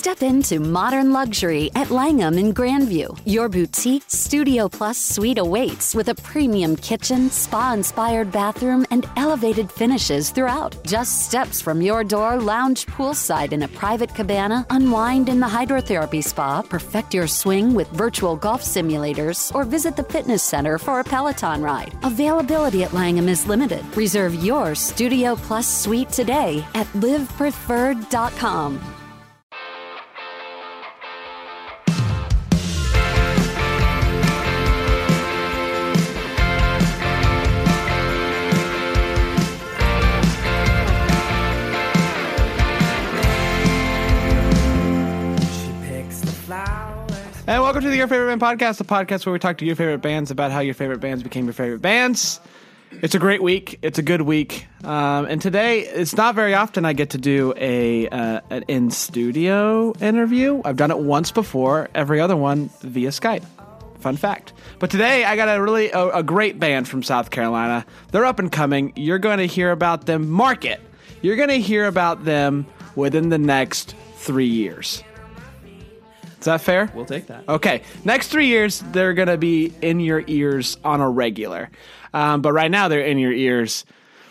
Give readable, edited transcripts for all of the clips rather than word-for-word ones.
Step into modern luxury at Langham in Grandview. Your boutique Studio Plus suite awaits with a premium kitchen, spa-inspired bathroom, and elevated finishes throughout. Just steps from your door, lounge poolside in a private cabana, unwind in the hydrotherapy spa, perfect your swing with virtual golf simulators, or visit the fitness center for a Peloton ride. Availability at Langham is limited. Reserve your Studio Plus suite today at livepreferred.com. And welcome to the Your Favorite Band Podcast, the podcast where we talk to your favorite bands about how your favorite bands became your favorite bands. It's a great week. It's a good week. And today, it's not very often I get to do an in-studio interview. I've done it once before, every other one via Skype. Fun fact. But today, I got a great band from South Carolina. They're up and coming. You're going to hear about them. Mark it. You're going to hear about them within the next 3 years. Is that fair? We'll take that. Okay. Next 3 years, they're going to be in your ears on a regular. But right now, they're in your ears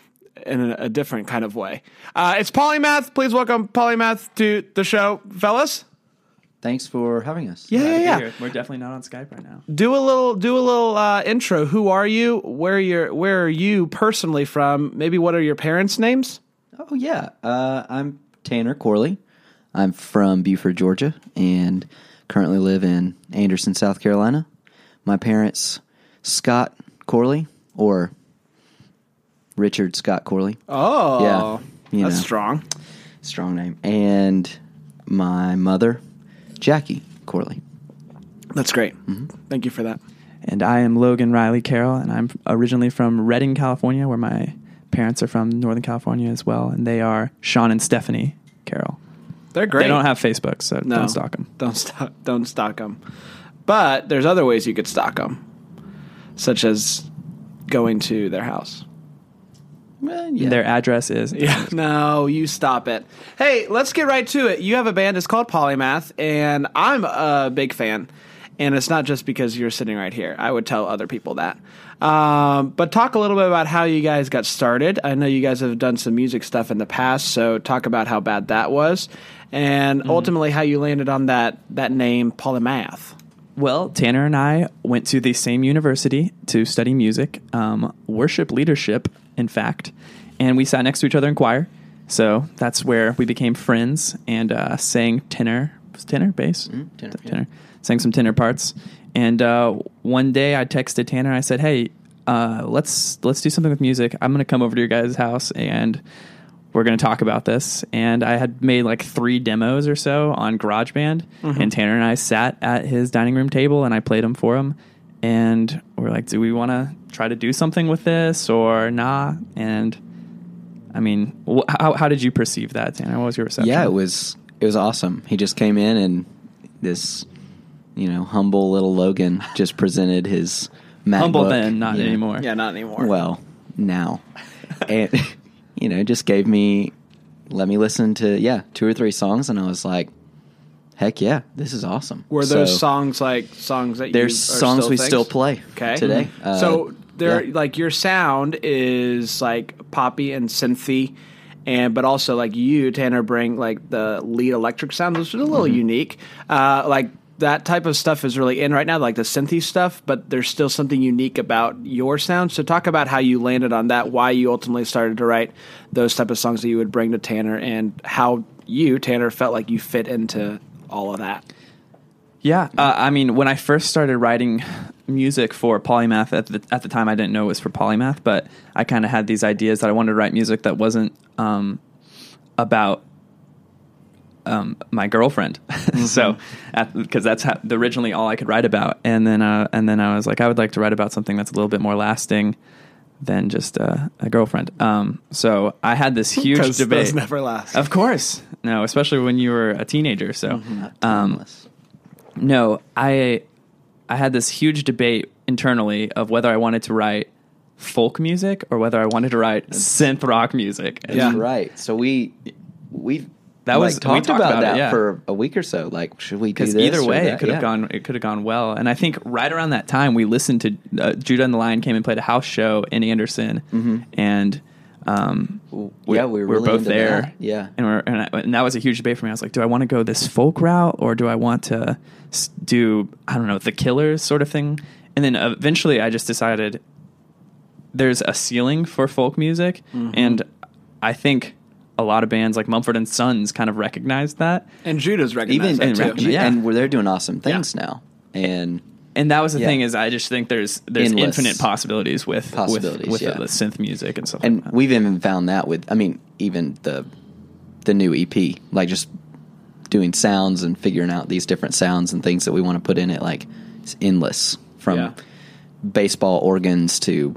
in a different kind of way. It's Polymath. Please welcome Polymath to the show. Fellas? Thanks for having us. Yeah. We're definitely not on Skype right now. Do a little intro. Who are you? Where are you personally from? Maybe what are your parents' names? Oh, yeah. I'm Tanner Corley. I'm from Beaufort, Georgia, and currently live in Anderson, South Carolina. My parents, Scott Corley, or Richard Scott Corley. Oh, yeah, that's strong. Strong name. And my mother, Jackie Corley. That's great. Mm-hmm. Thank you for that. And I am Logan Riley Carroll, and I'm originally from Redding, California, where my parents are from Northern California as well, and they are Sean and Stephanie Carroll. They're great. They don't have Facebook, so no, don't stalk them. Don't stalk them. But there's other ways you could stalk them, such as going to their house. Well, yeah. Their address is... Yeah, no, you stop it. Hey, let's get right to it. You have a band. It's called Polymath, and I'm a big fan. And it's not just because you're sitting right here. I would tell other people that. But talk a little bit about how you guys got started. I know you guys have done some music stuff in the past, so talk about how bad that was. And ultimately how you landed on that name, Polymath. Well, Tanner and I went to the same university to study music, worship leadership, in fact. And we sat next to each other in choir. So that's where we became friends and sang tenor. Was tenor? Bass? Tenor. Tenor. Sang some tenor parts. And one day I texted Tanner. I said, hey, let's do something with music. I'm going to come over to your guys' house and we're going to talk about this. And I had made like 3 demos or so on GarageBand. Mm-hmm. And Tanner and I sat at his dining room table and I played them for him. And we're like, do we want to try to do something with this or not? And I mean, how did you perceive that, Tanner? What was your reception? Yeah, it was awesome. He just came in and this, humble little Logan just presented his MacBook. Humble then, not anymore. Yeah, not anymore. Well, now. And, just let me listen to, 2 or 3 songs, and I was like, heck yeah, this is awesome. Were those songs songs that there's songs we still play today. Mm-hmm. So like your sound is like poppy and synthy, but also like you, Tanner, bring like the lead electric sounds, which is a little unique. Like that type of stuff is really in right now, like the synthy stuff, but there's still something unique about your sound. So talk about how you landed on that, why you ultimately started to write those type of songs that you would bring to Tanner, and how you, Tanner, felt like you fit into all of that. Yeah. I mean, when I first started writing music for Polymath, at the time I didn't know it was for Polymath, but I kind of had these ideas that I wanted to write music that wasn't about my girlfriend. Mm-hmm. So, because that's originally all I could write about. And then I was like, I would like to write about something that's a little bit more lasting than just a girlfriend. So I had this huge debate. Those never last. Of course. No, especially when you were a teenager. So, no, I had this huge debate internally of whether I wanted to write folk music or whether I wanted to write synth rock music. That's right. So That was we talked talked about that it, for a week or so. Like, should we do because this? either or way, that? it could have gone. It could have gone well. And I think right around that time, we listened to Judah and the Lion came and played a house show in Anderson, and we were really both into there. that. Yeah, and that was a huge debate for me. I was like, do I want to go this folk route or do I want to do the Killers sort of thing? And then eventually, I just decided there's a ceiling for folk music, and I think a lot of bands like Mumford & Sons kind of recognized that. And Judah's recognized that too. And they're doing awesome things now. And that was the thing is I just think there's Endless infinite possibilities with the synth music and stuff like that. We've even found that with, even the new EP, like just doing sounds and figuring out these different sounds and things that we want to put in it. Like, it's endless from baseball organs to,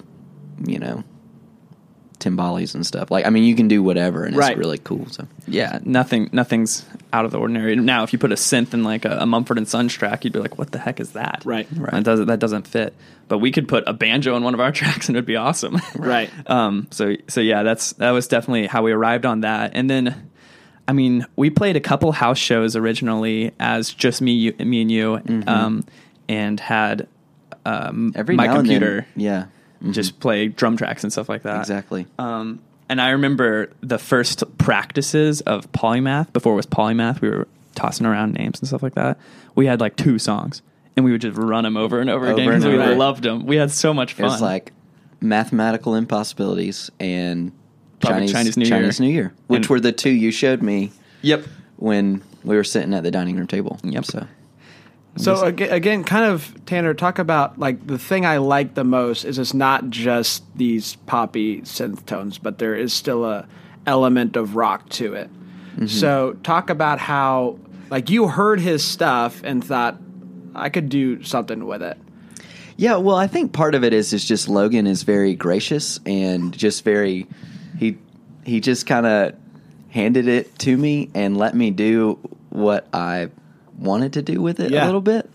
timbales and stuff. Like, you can do whatever, and it's really cool. So yeah, nothing's out of the ordinary. Now, if you put a synth in like a Mumford & Sons track, you'd be like, what the heck is that? Right. That doesn't fit. But we could put a banjo in one of our tracks and it'd be awesome. Right. So yeah, that was definitely how we arrived on that. And then, we played a couple house shows originally as just me and you, and had every my now computer. And then, yeah. Just play drum tracks and stuff like that. Exactly. And I remember the first practices of Polymath, before it was Polymath, we were tossing around names and stuff like that. We had like 2 songs, and we would just run them over and over again because we loved them. We had so much fun. It was like Mathematical Impossibilities and Chinese New Year, which were the 2 you showed me. Yep. When we were sitting at the dining room table. Yep. So again, kind of, Tanner, talk about like the thing I like the most is it's not just these poppy synth tones, but there is still a element of rock to it. So talk about how like you heard his stuff and thought I could do something with it. Yeah, well, I think part of it is just Logan is very gracious and just very he just kind of handed it to me and let me do what I wanted to do with it a little bit.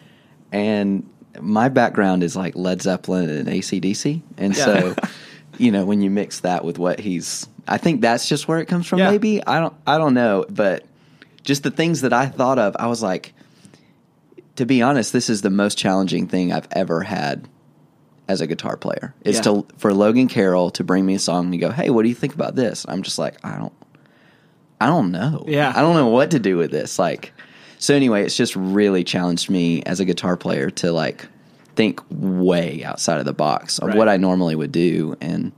And my background is like Led Zeppelin and AC/DC. And so, when you mix that with what I think that's just where it comes from. Maybe I don't know, but just the things that I thought of, I was like, to be honest, this is the most challenging thing I've ever had as a guitar player. Is for Logan Carroll to bring me a song and go, hey, what do you think about this? I'm just like, I don't know. Yeah. I don't know what to do with this. Like, so anyway, it's just really challenged me as a guitar player to like think way outside of the box of what I normally would do. And,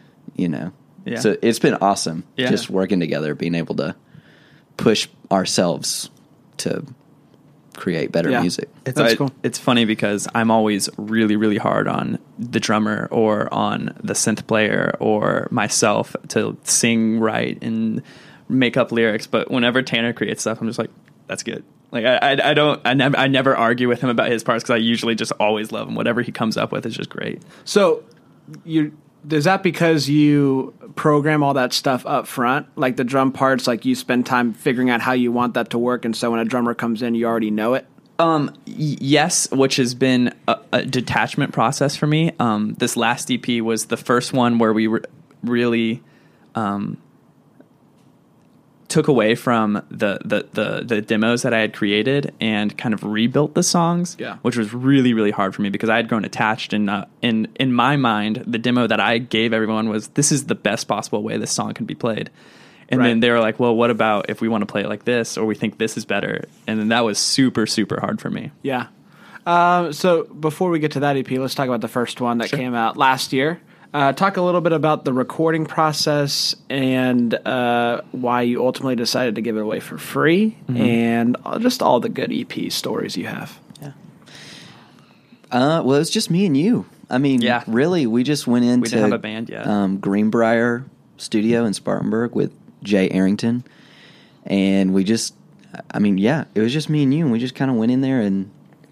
so it's been awesome just working together, being able to push ourselves to create better music. That's cool. It's funny because I'm always really, really hard on the drummer or on the synth player or myself to sing right and make up lyrics. But whenever Tanner creates stuff, I'm just like, that's good. Like I never argue with him about his parts because I usually just always love him. Whatever he comes up with is just great. So is that because you program all that stuff up front, like the drum parts, like you spend time figuring out how you want that to work, and so when a drummer comes in, you already know it? Yes, which has been a detachment process for me. This last EP was the first one where we really took away from the demos that I had created and kind of rebuilt the songs, which was really, really hard for me because I had grown attached. And in my mind, the demo that I gave everyone was, this is the best possible way this song can be played. And then they were like, well, what about if we want to play it like this, or we think this is better? And then that was super, super hard for me. Yeah. So before we get to that EP, let's talk about the first one that came out last year. Talk a little bit about the recording process and why you ultimately decided to give it away for free, and just all the good EP stories you have. Yeah. Well, it was just me and you. Really, we just went into... We didn't have a band yet. Greenbrier Studio in Spartanburg with Jay Arrington, and we just... it was just me and you, and we just kind of went in there and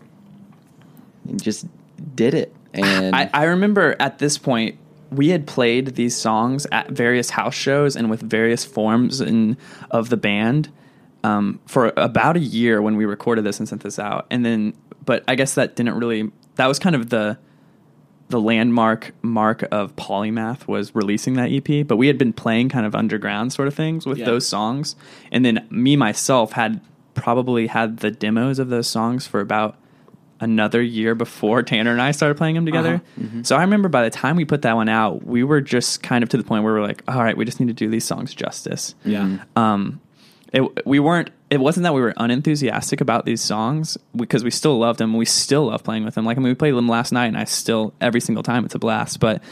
just did it. And I remember at this point, we had played these songs at various house shows and with various forms of the band for about a year when we recorded this and sent this out. And then, but I guess that didn't really, that was kind of the the landmark mark of Polymath was releasing that EP, but we had been playing kind of underground sort of things with those songs. And then me, myself, had probably had the demos of those songs for about another year before Tanner and I started playing them together. So I remember by the time we put that one out, we were just kind of to the point where we're like, all right, we just need to do these songs justice. It wasn't that we were unenthusiastic about these songs, because we still loved them. We still love playing with them. Like, I mean, we played them last night, and every single time it's a blast. But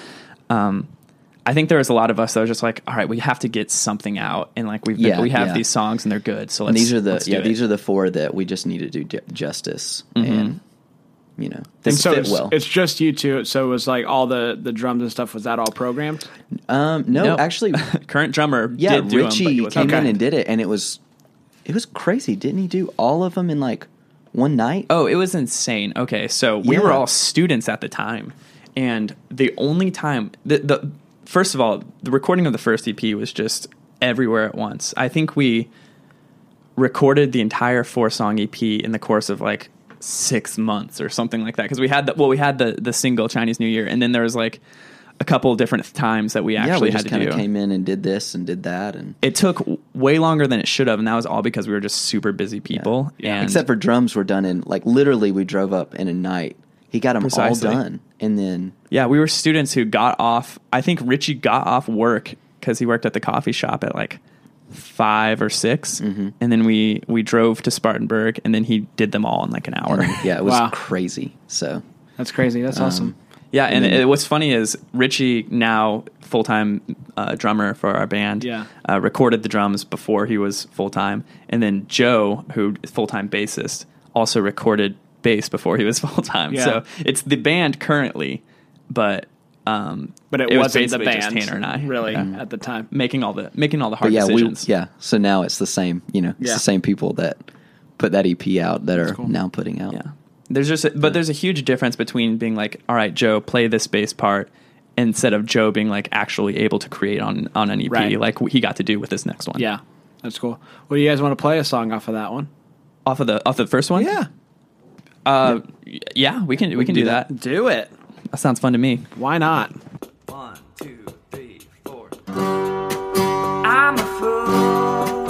I think there was a lot of us that were just like, all right, we have to get something out, and like we have these songs and they're good. So these are the 4 that we just need to do justice, and this so fit well. It's just you two. So it was like all the drums and stuff. Was that all programmed? No, actually, current drummer. Did do Richie them, but came in and did it, and it was crazy. Didn't he do all of them in like one night? Oh, it was insane. Okay, so we were all students at the time, and the only time the first of all, the recording of the first EP was just everywhere at once. I think we recorded the entire 4-song EP in the course of like 6 months or something like that, because we had the single Chinese New Year, and then there was like a couple of different times that we actually had to do. We just kind of came in and did this and did that, and it took way longer than it should have, and that was all because we were just super busy people. And except for drums were done in like literally we drove up in a night. He got them all done, and then we were students who got off. I think Richie got off work because he worked at the coffee shop at like 5 or 6, and then we drove to Spartanburg, and then he did them all in like an hour. It was crazy. So that's crazy. That's awesome. Yeah, and what's funny is Richie, now full-time drummer for our band, recorded the drums before he was full-time. And then Joe, who is full-time bassist, also recorded bass before he was full-time. Yeah. So it's the band currently, but it wasn't the band, just Tanner and I, really, at the time. making all the hard decisions. So now it's the same, it's the same people that put that EP out that are now putting out. Yeah. There's a huge difference between being like, all right, Joe, play this bass part, instead of Joe being like actually able to create on an EP, like he got to do with this next one. Yeah, that's cool. Well, do you guys want to play a song off of that one? Off the first one? Yeah. Yeah, we can do that. Do it. That sounds fun to me. Why not? 1, 2, 3, 4. I'm a fool.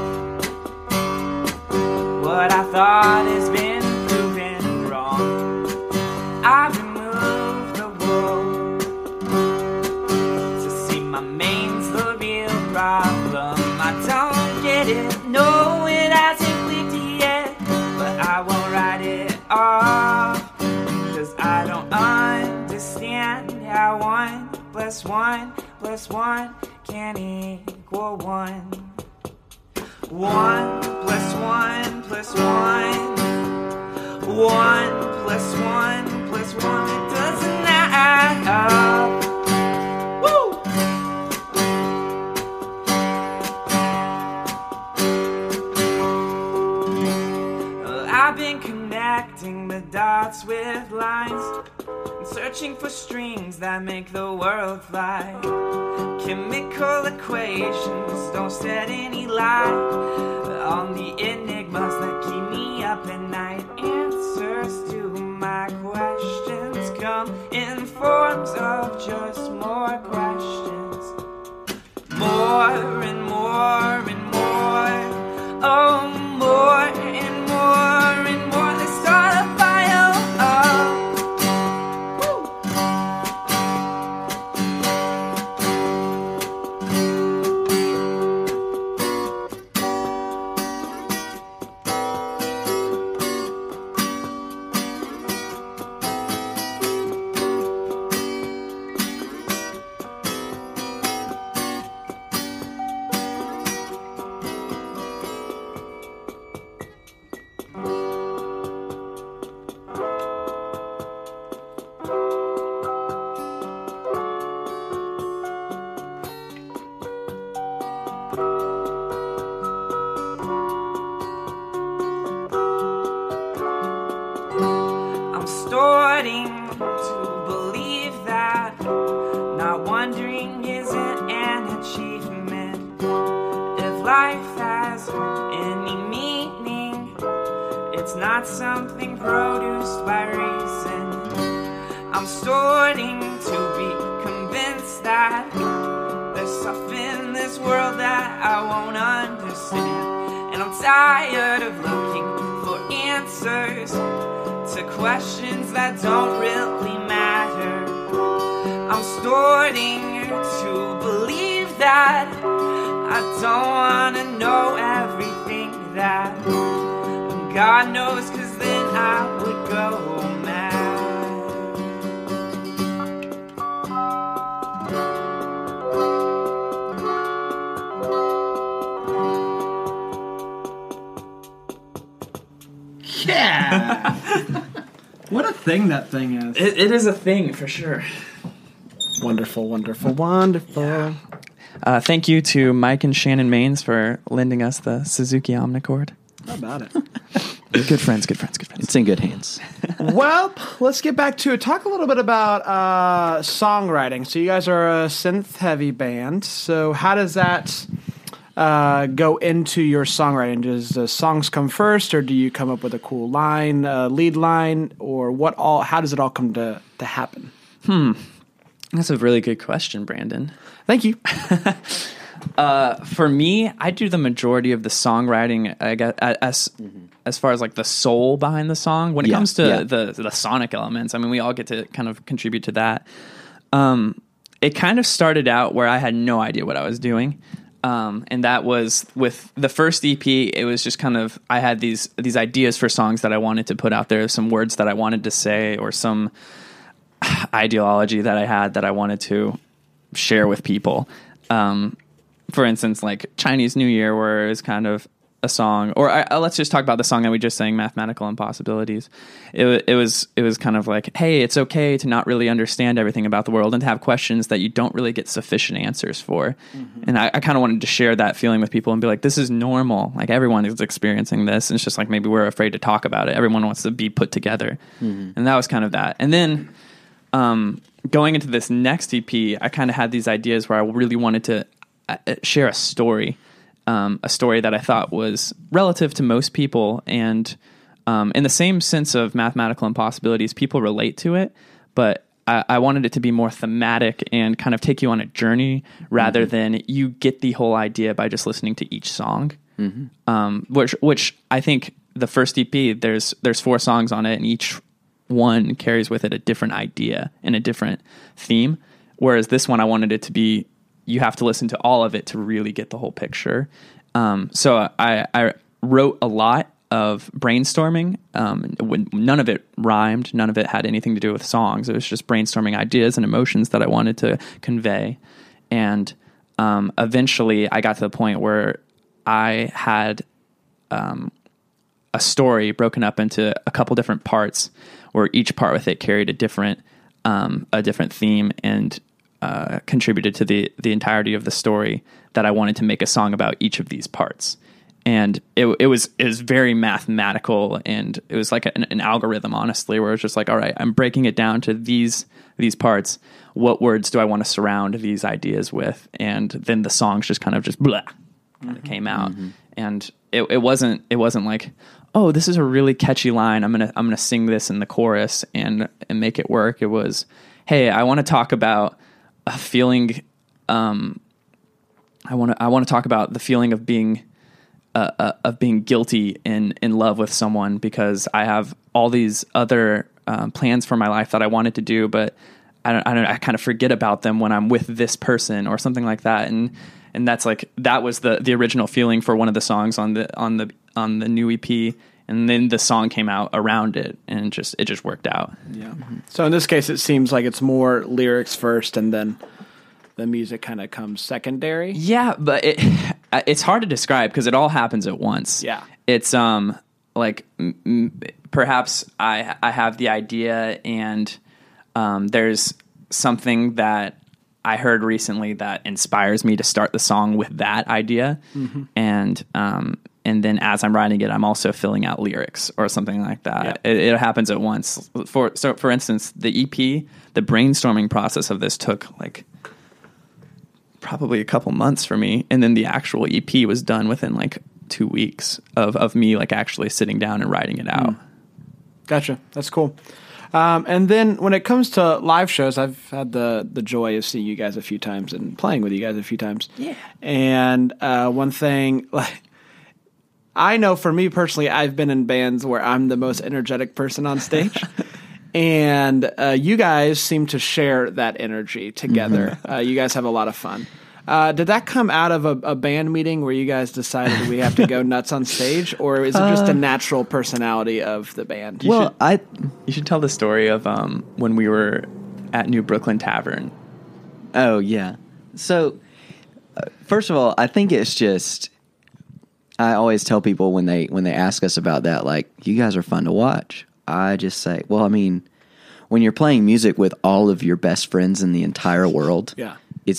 What I thought has been proven wrong. I removed the wool to see my main's the real problem. I don't get it, no, it hasn't clicked yet, but I won't write it off, 'cause I don't understand how 1 + 1 + 1 can equal 1. 1 + 1 + 1. 1 + 1 + 1. It doesn't add up. Woo! I've been connecting the dots with lines, and searching for strings that make the world fly. Chemical equations don't set any light on the enigmas that keep me up at night. Answers to my questions come in forms of just more questions. More and more and more. Oh, more and more and more. Let's start a fire. I'm starting to believe that not wondering isn't an achievement. If life has any meaning, it's not something produced by reason. I'm starting to be convinced that there's stuff in this world that I won't understand. And I'm tired of looking for answers to questions that don't really matter. I'm starting to believe that I don't want to know everything that God knows, 'cause then I would go mad. Yeah. What a thing that thing is. It is a thing for sure. Wonderful, wonderful, wonderful. Thank you to Mike and Shannon Maines for lending us the Suzuki Omnichord. How about it? Good friends, good friends, good friends. It's in good hands. Well, let's get back to it. Talk a little bit about songwriting. So you guys are a synth-heavy band. So how does that go into your songwriting? Does the songs come first, or do you come up with a cool line, lead line, or what? How does it all come to happen? That's a really good question, Brandon. Thank you. For me, I do the majority of the songwriting, I guess, as far as like the soul behind the song. When it comes to the sonic elements, I mean, we all get to kind of contribute to that. It kind of started out where I had no idea what I was doing. And that was with the first EP. It was just kind of, I had these ideas for songs that I wanted to put out there, some words that I wanted to say, or some ideology that I had that I wanted to share with people. For instance, like Chinese New Year, where it's kind of a song, or let's just talk about the song that we just sang, Mathematical Impossibilities. It was kind of like, hey, it's okay to not really understand everything about the world and to have questions that you don't really get sufficient answers for. Mm-hmm. And I kind of wanted to share that feeling with people and be like, this is normal. Like, everyone is experiencing this. And it's just like, maybe we're afraid to talk about it. Everyone wants to be put together. Mm-hmm. And that was kind of that. And then going into this next EP, I kind of had these ideas where I really wanted to share a story that I thought was relative to most people, and in the same sense of Mathematical Impossibilities, people relate to it, but I wanted it to be more thematic and kind of take you on a journey rather than you get the whole idea by just listening to each song. Mm-hmm. Which I think the first EP, there's 4 songs on it, and each one carries with it a different idea and a different theme, whereas this one I wanted it to be, you have to listen to all of it to really get the whole picture. So I wrote a lot of brainstorming. When none of it rhymed, none of it had anything to do with songs. It was just brainstorming ideas and emotions that I wanted to convey. And eventually I got to the point where I had a story broken up into a couple different parts, where each part with it carried a different theme and contributed to the entirety of the story, that I wanted to make a song about each of these parts. And it was very mathematical, and it was like an algorithm, honestly, where it's just like, all right, I'm breaking it down to these parts. What words do I want to surround these ideas with? And then the songs just kind of just blah, and it came out. Mm-hmm. And it wasn't like, oh, this is a really catchy line, I'm gonna sing this in the chorus and make it work. It was, hey, I want to talk about a feeling. I want to talk about the feeling of being guilty in love with someone, because I have all these other plans for my life that I wanted to do, but I kind of forget about them when I'm with this person or something like that. And that's like, that was the original feeling for one of the songs on the new EP. And then the song came out around it, and it just worked out. Yeah. Mm-hmm. So in this case, it seems like it's more lyrics first, and then the music kind of comes secondary. Yeah, but it's hard to describe because it all happens at once. Yeah. It's like perhaps I have the idea, and there's something that I heard recently that inspires me to start the song with that idea. Mm-hmm. And then as I'm writing it, I'm also filling out lyrics or something like that. Yeah. It happens at once. For instance, the EP, the brainstorming process of this took like probably a couple months for me. And then the actual EP was done within like 2 weeks of me like actually sitting down and writing it out. Gotcha. That's cool. And then when it comes to live shows, I've had the joy of seeing you guys a few times and playing with you guys a few times. Yeah. And one thing, like, I know for me personally, I've been in bands where I'm the most energetic person on stage. And you guys seem to share that energy together. You guys have a lot of fun. Did that come out of a band meeting where you guys decided we have to go nuts on stage, or is it just a natural personality of the band? Well, You should tell the story of when we were at New Brooklyn Tavern. Oh, yeah. So, first of all, I think it's just, I always tell people when they ask us about that, like, you guys are fun to watch. I just say, well, I mean, when you're playing music with all of your best friends in the entire world, Yeah.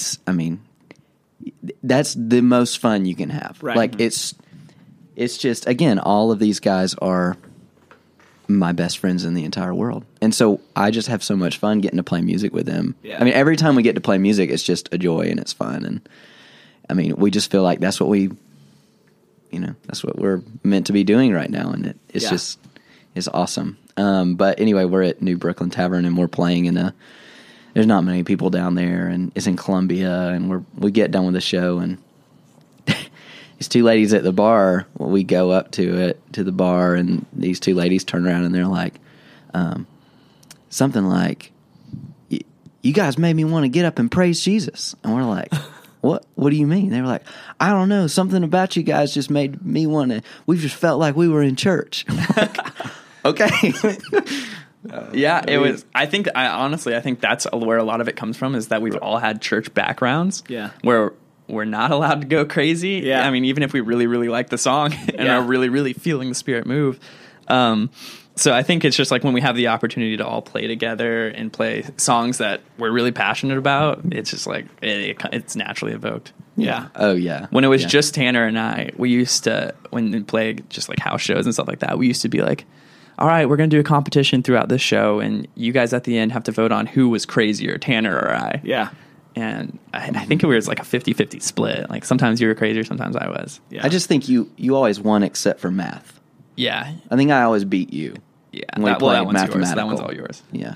That's the most fun you can have. Right. Like, it's just, again, all of these guys are my best friends in the entire world. And so I just have so much fun getting to play music with them. Yeah. I mean, every time we get to play music, it's just a joy and it's fun. And I mean, we just feel like that's what that's what we're meant to be doing right now. And it's awesome. But anyway, we're at New Brooklyn Tavern and we're playing there's not many people down there, and it's in Columbia, and we get done with the show, and these two ladies at the bar, we go up to the bar, and these two ladies turn around and they're like, something like, you guys made me want to get up and praise Jesus. And we're like, what do you mean? They were like, I don't know, something about you guys just made me want to, we just felt like we were in church. Like, okay. Yeah, it was. I think that's where a lot of it comes from, is that we've all had church backgrounds. Yeah. Where we're not allowed to go crazy. Yeah. I mean, even if we really, really like the song and are really, really feeling the Spirit move. So I think it's just like when we have the opportunity to all play together and play songs that we're really passionate about, it's just like it's naturally evoked. Yeah. Oh, yeah. When it was just Tanner and I, we used to, when we played just like house shows and stuff like that, we used to be like, all right, we're going to do a competition throughout this show, and you guys at the end have to vote on who was crazier, Tanner or I. Yeah. And I think it was like a 50-50 split. Like sometimes you were crazier, sometimes I was. Yeah. I just think you always won except for math. Yeah. I think I always beat you. Yeah. When we That played one's yours. That mathematical. one's all yours. Yeah.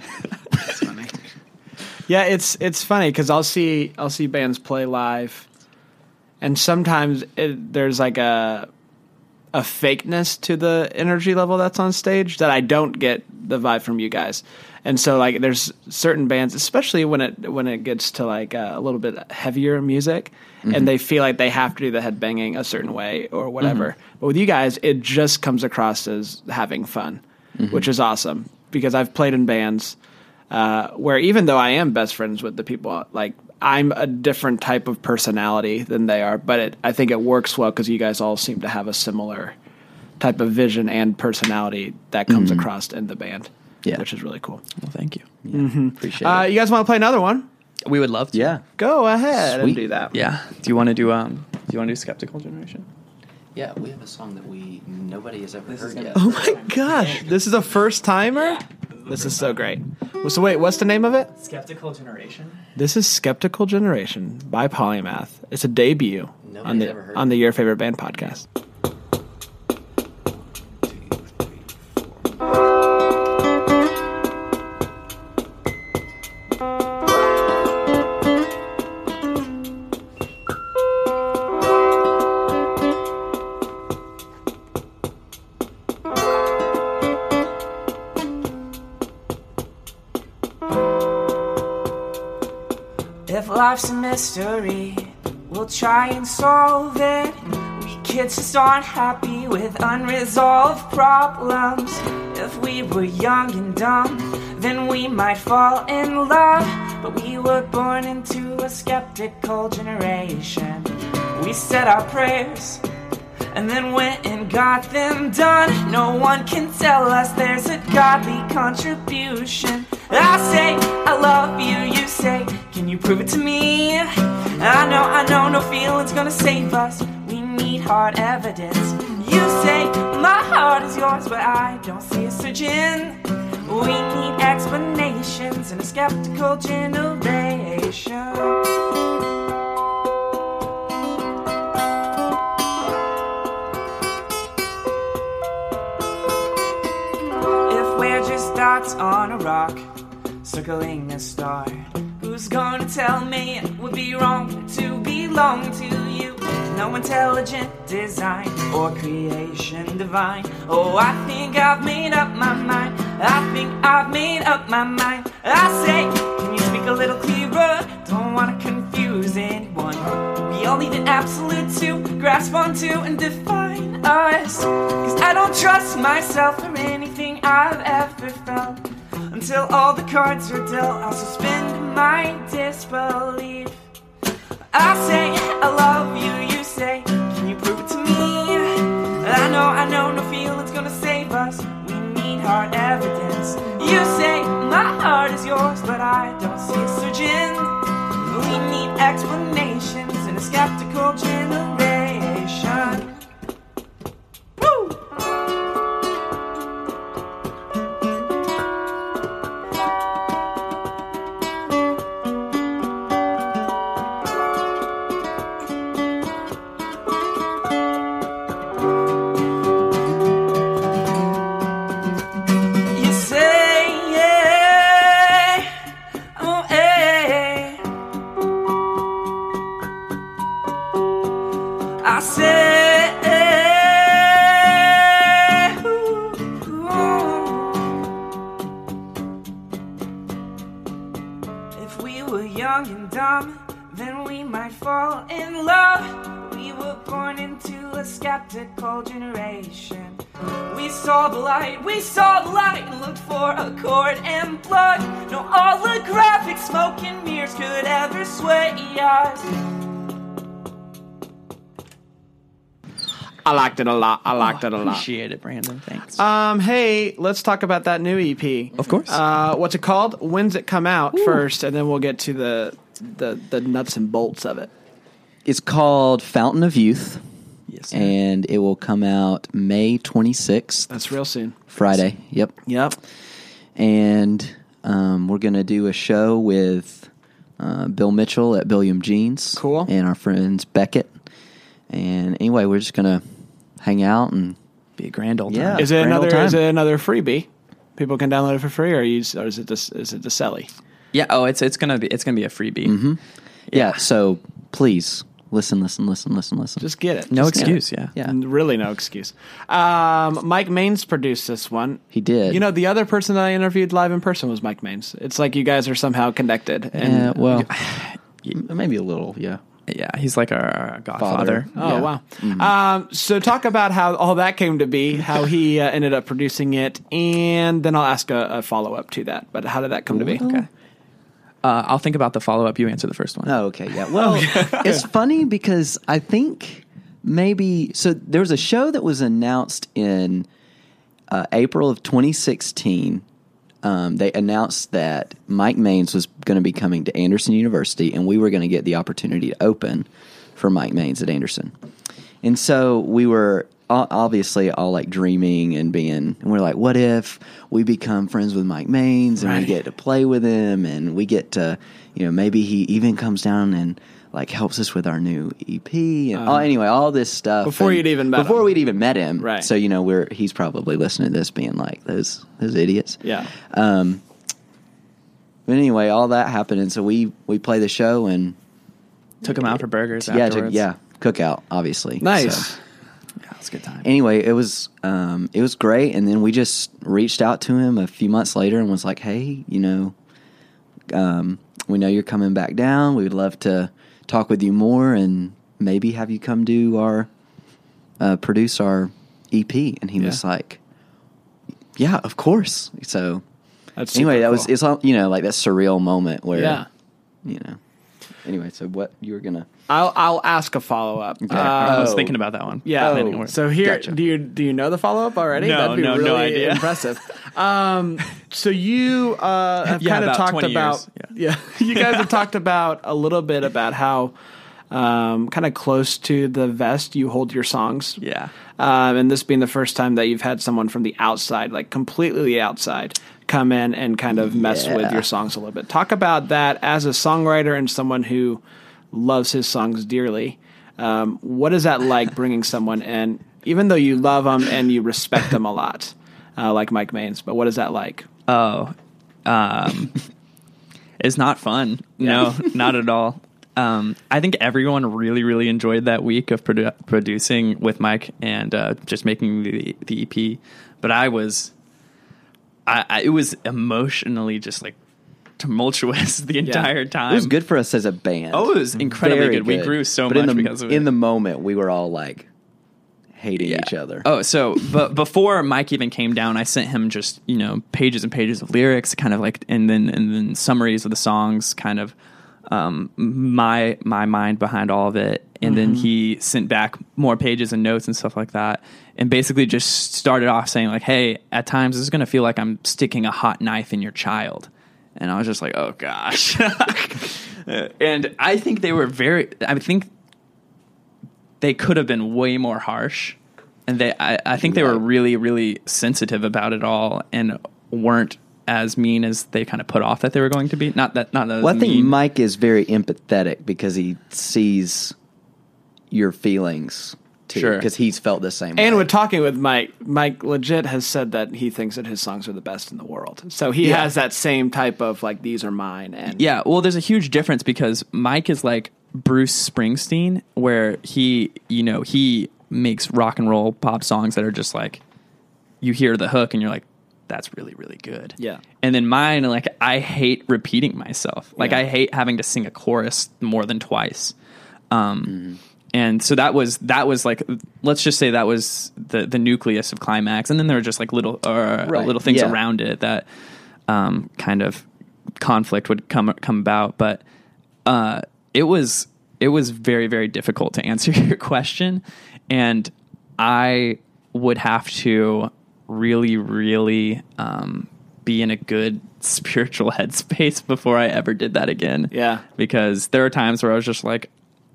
Yeah, it's funny because I'll see bands play live, and sometimes there's like a fakeness to the energy level that's on stage that I don't get the vibe from you guys. And so like there's certain bands, especially when it gets to like a little bit heavier music, and they feel like they have to do the head banging a certain way or whatever. But with you guys, it just comes across as having fun, which is awesome, because I've played in bands where even though I am best friends with the people, like I'm a different type of personality than they are, but I think it works well because you guys all seem to have a similar type of vision and personality that comes across in the band, which is really cool. Well, thank you. Yeah. Appreciate it. You guys want to play another one? We would love to. Yeah. Go ahead Sweet. and do that. Yeah. Do you want to do Skeptical Generation? Yeah, we have a song that nobody has ever heard yet. Oh my gosh, this is a first timer? This is so great. So wait, what's the name of it? Skeptical Generation. This is Skeptical Generation by Polymath. It's a debut Nobody's ever heard on the Your Favorite Band podcast. If life's a mystery, we'll try and solve it. We kids just aren't happy with unresolved problems. If we were young and dumb, then we might fall in love. But we were born into a skeptical generation. We said our prayers and then went and got them done. No one can tell us there's a godly contribution. I say I love you, you say, can you prove it to me? I know, no feeling's gonna save us. We need hard evidence. You say my heart is yours, but I don't see a surgeon. We need explanations in a skeptical generation. If we're just thoughts on a rock, circling a star. Who's gonna tell me it would be wrong to belong to you? No intelligent design or creation divine. Oh, I think I've made up my mind. I think I've made up my mind. I say, can you speak a little clearer? Don't wanna confuse anyone. We all need an absolute to grasp onto and define us. Cause I don't trust myself or anything I've ever felt. Until all the cards are dealt, I'll suspend my disbelief. I say, I love you, you say, can you prove it to me? I know, no feeling's gonna save us. We need hard evidence. You say, my heart is yours, but I don't see a surgeon. We need explanations in a skeptical generation. Woo! You say, yeah, oh, hey. I say, ooh. If we were young and dumb, then we might fall in love. We were born into a skeptical generation. We saw the light, and looked for a cord and plug. No holographic smoke and mirrors could ever sway us. I liked it a lot. Appreciate it, Brandon. Thanks. Hey, let's talk about that new EP. Of course. What's it called? When's it come out first, and then we'll get to the nuts and bolts of it. It's called Fountain of Youth, Yes, sir. and it will come out May 26th, That's real soon. Friday. Yep. Yep. And we're going to do a show with Bill Mitchell at Billiam Jeans. Cool. And our friends Beckett. And anyway, we're just going to hang out and Be a grand old Yeah. time. Is it Grand old another? Is time. it another freebie? People can download it for free, or is it just selly? Yeah. Oh, it's gonna be a freebie. Mm-hmm. yeah. So please listen. Just get it. No Just get excuse. it. Yeah. Yeah. Really, no excuse. Mike Maines produced this one. He did. You know, the other person that I interviewed live in person was Mike Maines. It's like you guys are somehow connected. And, Yeah, well, maybe a little, yeah. Yeah. He's like our godfather. Oh, Yeah. wow. Mm-hmm. So talk about how all that came to be, how he ended up producing it, and then I'll ask a follow-up to that. But how did that come to be? Okay. I'll think about the follow up. You answer the first one. Oh, okay, yeah. Well, it's funny because I think maybe so. There was a show that was announced in April of 2016. They announced that Mike Maines was going to be coming to Anderson University, and we were going to get the opportunity to open for Mike Maines at Anderson. And so we were obviously all like dreaming and we're like, what if we become friends with Mike Maines and we get to play with him and we get to, maybe he even comes down and like helps us with our new EP and anyway, all this stuff Before you'd even met before him. we'd even met him. Right. So, he's probably listening to this being like those idiots. Yeah. But anyway, all that happened. And so we play the show and Took him out for burgers yeah, afterwards. cookout, obviously. Nice. So, Yeah, it was a good time. anyway, it was great, and then we just reached out to him a few months later and was like, "Hey, we know you're coming back down. We would love to talk with you more, and maybe have you come do our produce our EP." And he was like, "Yeah, of course." So That's anyway, super that was cool. it's all like that surreal moment where Yeah. Anyway, so what you were gonna? I'll ask a follow-up. I was Oh. thinking about that one. Yeah. Depending where- So here, Gotcha. do you know the follow-up already? No, That'd be no really idea. impressive. So you have Yeah, kind of about talked 20 about years. you guys have talked about a little bit about how kind of close to the vest you hold your songs. Yeah. And this being the first time that you've had someone from the outside, like completely outside, come in and kind of mess with your songs a little bit. Talk about that as a songwriter and someone who loves his songs dearly. What is that like bringing someone in, even though you love them and you respect them a lot, like Mike Maines? But what is that like? Oh, it's not fun. No, not at all. I think everyone really, really enjoyed that week of producing with Mike and just making the EP. But it was emotionally just like tumultuous the entire time. It was good for us as a band. Oh, it was incredibly Very good. We grew so but much because of it. In the moment, we were all like hating each other. Oh, but before Mike even came down, I sent him just, pages and pages of lyrics, kind of like, and then summaries of the songs, kind of my mind behind all of it. And then he sent back more pages and notes and stuff like that. And basically just started off saying like, hey, at times this is going to feel like I'm sticking a hot knife in your child. And I was just like, oh gosh. And I think I think they could have been way more harsh, and I think they were really, really sensitive about it all, and weren't as mean as they kind of put off that they were going to be. Not that. Well, I think Mike is very empathetic because he sees your feelings too, Sure. because he's felt the same way. And with talking with Mike legit has said that he thinks that his songs are the best in the world. So he has that same type of like, these are mine. And Yeah, well, there's a huge difference because Mike is like Bruce Springsteen, where he makes rock and roll pop songs that are just like, you hear the hook and you're like, that's really, really good. Yeah. And then mine, like, I hate repeating myself. Like, I hate having to sing a chorus more than twice. And so that was like, let's just say that was the nucleus of Climax. And then there were just like little things around it that kind of conflict would come about. But it was very, very difficult to answer your question. And I would have to really, really be in a good spiritual headspace before I ever did that again. Yeah. Because there are times where I was just like,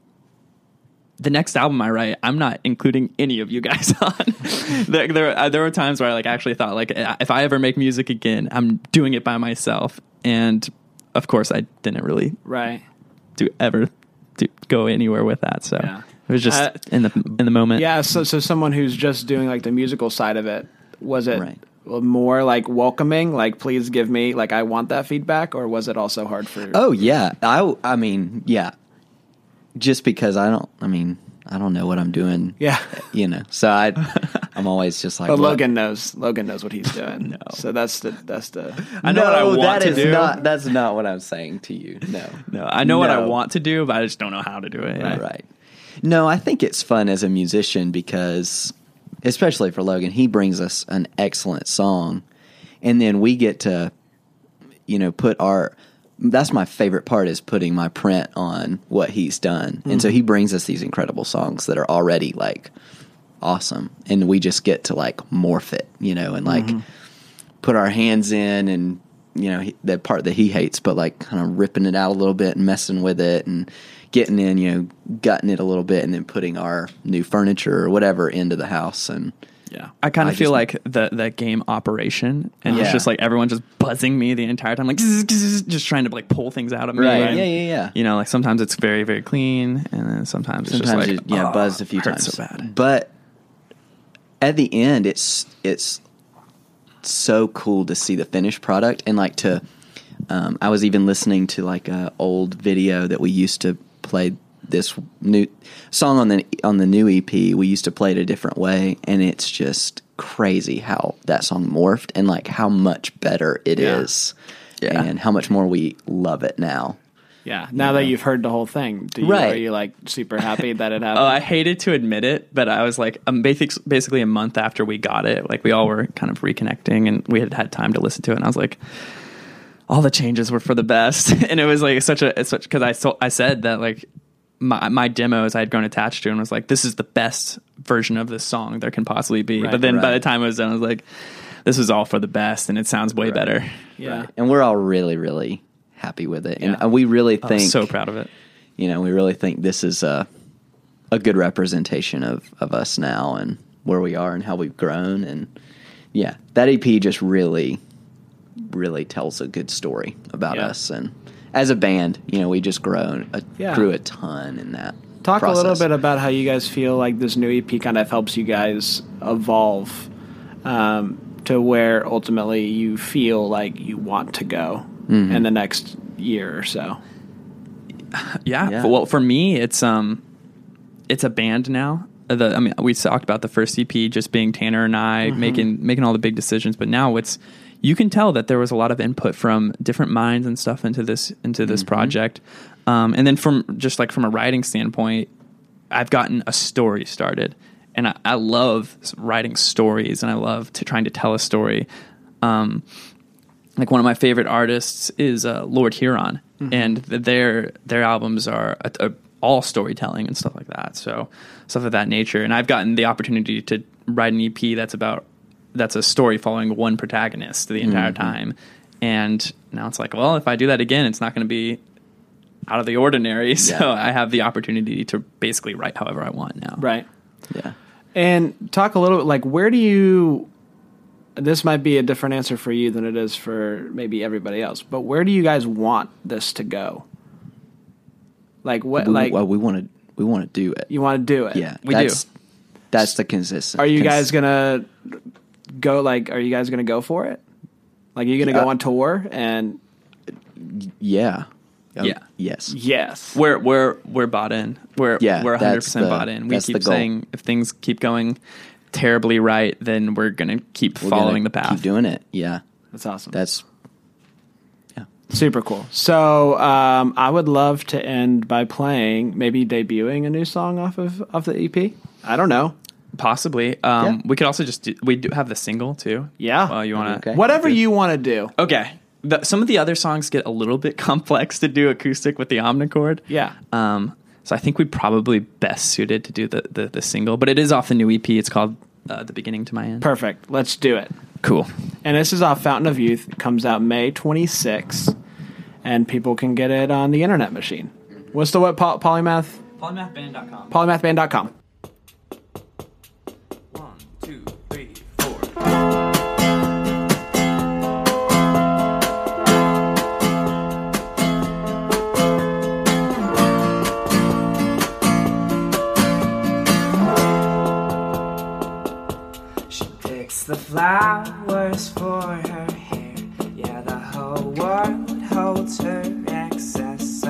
the next album I write, I'm not including any of you guys on. There were times where I like actually thought like, if I ever make music again, I'm doing it by myself. And of course I didn't really go anywhere with that. So it was just in the moment. Yeah. So someone who's just doing like the musical side of it, was it more like welcoming? Like, please give me, like, I want that feedback, or was it also hard for you? Oh yeah. I mean, yeah. Just because I don't know what I'm doing. Yeah. So I'm always just like, but Logan knows what he's doing. No. So that's the I know what I want to do. That's not what I'm saying to you. No, I know what I want to do, but I just don't know how to do it. Yeah. Right. No, I think it's fun as a musician because, especially for Logan, he brings us an excellent song, and then we get to, put our. That's my favorite part, is putting my print on what he's done. And so he brings us these incredible songs that are already like awesome. And we just get to like morph it, and like put our hands in and, that part that he hates, but like kind of ripping it out a little bit and messing with it and getting in, gutting it a little bit and then putting our new furniture or whatever into the house. And yeah, I kind of feel like that game Operation, and it's just like everyone just buzzing me the entire time, like just trying to like pull things out of me. Right? And, Yeah. Like sometimes it's very, very clean, and then sometimes it's just like buzzed a few times. So bad. But at the end, it's so cool to see the finished product, and like to. I was even listening to like a old video that we used to play. This new song on the new EP, we used to play it a different way, and it's just crazy how that song morphed and like how much better it is, and how much more we love it now. Yeah. Now that you've heard the whole thing, are you like super happy that it happened? Oh, I hated to admit it, but I was like, basically a month after we got it, like we all were kind of reconnecting, and we had time to listen to it, and I was like, all the changes were for the best, and it was like because I said that like. My demos I had grown attached to, and was like, this is the best version of this song there can possibly be. But then by the time it was done, I was like, this was all for the best, and it sounds way better. Yeah. Right. And we're all really, really happy with it. And we really think... I'm so proud of it. We really think this is a good representation of us now and where we are and how we've grown. And yeah, that EP just really, really tells a good story about us. And as a band, we just grew a ton in that Talk process. a little bit about how you guys feel like this new EP kind of helps you guys evolve. to where ultimately you feel like you want to go in the next year or so? Yeah. Well, for me, it's a band now. We talked about the first EP just being Tanner and I making all the big decisions, but now you can tell that there was a lot of input from different minds and stuff into this project. And then from a writing standpoint, I've gotten a story started, and I love writing stories, and I love trying to tell a story. Like one of my favorite artists is Lord Huron, and their albums are all storytelling and stuff like that. So stuff of that nature. And I've gotten the opportunity to write an EP that's a story following one protagonist the entire time. And now it's like, well, if I do that again, it's not going to be out of the ordinary. So I have the opportunity to basically write however I want now. Right. Yeah. And talk a little bit, like, where do you, this might be a different answer for you than it is for maybe everybody else, but where do you guys want this to go? Like what? Well, we want to do it. You want to do it? Yeah, we do. That's the consistent. Are you guys gonna go? Like, are you guys gonna go for it? Like, are you gonna go on tour? And yeah. Yeah. Yes. Yes. We're bought in. We're 100% bought in. We keep saying if things keep going terribly right, then we're gonna keep following the path. Keep doing it. Yeah. That's awesome. That's super cool. So I would love to end by maybe debuting a new song off of the EP. I don't know. Possibly. We could also we do have the single too. Yeah. You want to? Okay. Whatever you want to do. Okay. Some of the other songs get a little bit complex to do acoustic with the omnichord. Yeah. So I think we're probably best suited to do the single, but it is off the new EP. It's called The Beginning to My End. Perfect. Let's do it. Cool. And this is off Fountain of Youth. It comes out May 26th, and people can get it on the internet machine. What's the Polymath? Polymathband.com. Polymathband.com. 1, 2, 3, 4. The flowers for her hair, yeah, the whole world holds her accessories.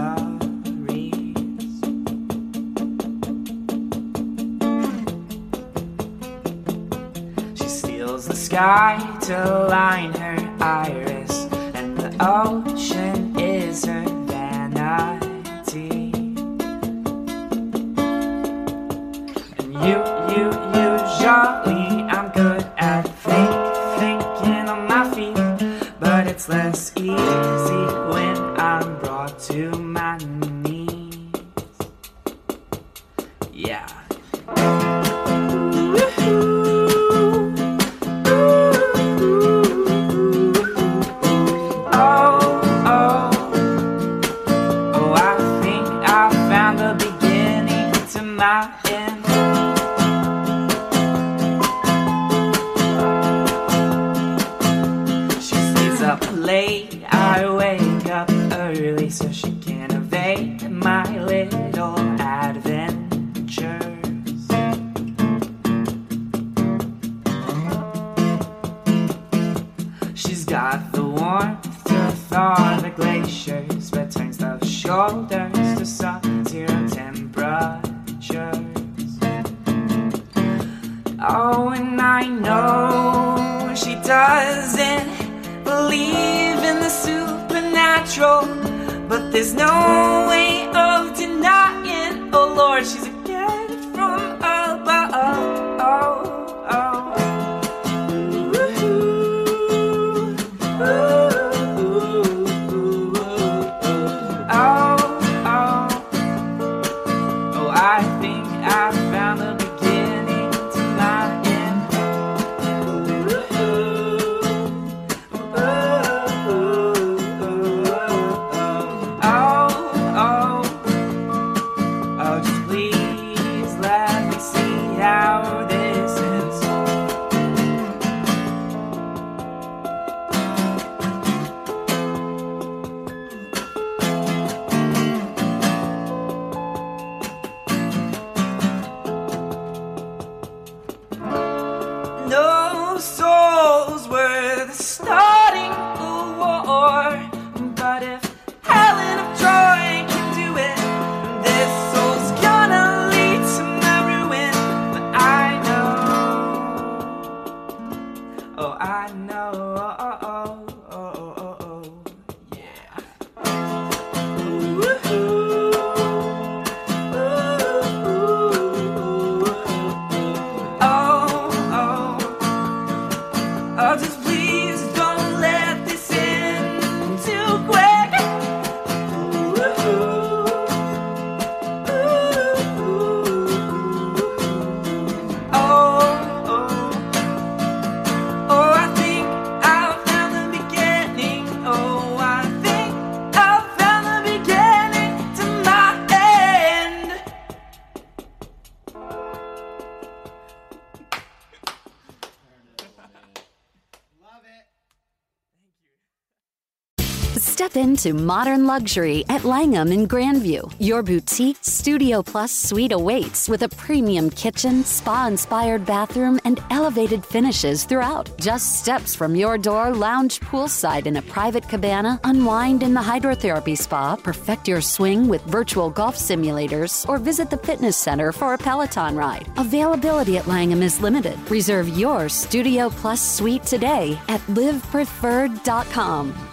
She steals the sky to line her iris, and the ocean is her vanity. And usually I'm good at thinking on my feet, but it's less easy when I'm brought to my knees. Yeah. Oh, I think I found the beginning to my end. Late, I wake up early so she can evade my little adventures. She's got the warmth to thaw the glaciers, but turns those shoulders to sub-zero temperatures. Oh, and I know she doesn't believe in the supernatural, but there's no way of denying, oh Lord, she's a gift from above. Oh, I think I found the beginning to my end. Oh, I know. Yeah. Oh, just please don't let this end too quick. Oh, I think I found the beginning. Oh, I think I found the beginning to my end. Step into modern luxury at Langham in Grandview. Your boutique Studio Plus suite awaits with a premium kitchen, spa-inspired bathroom, and elevated finishes throughout. Just steps from your door, lounge poolside in a private cabana, unwind in the hydrotherapy spa, perfect your swing with virtual golf simulators, or visit the fitness center for a Peloton ride. Availability at Langham is limited. Reserve your Studio Plus suite today at livepreferred.com.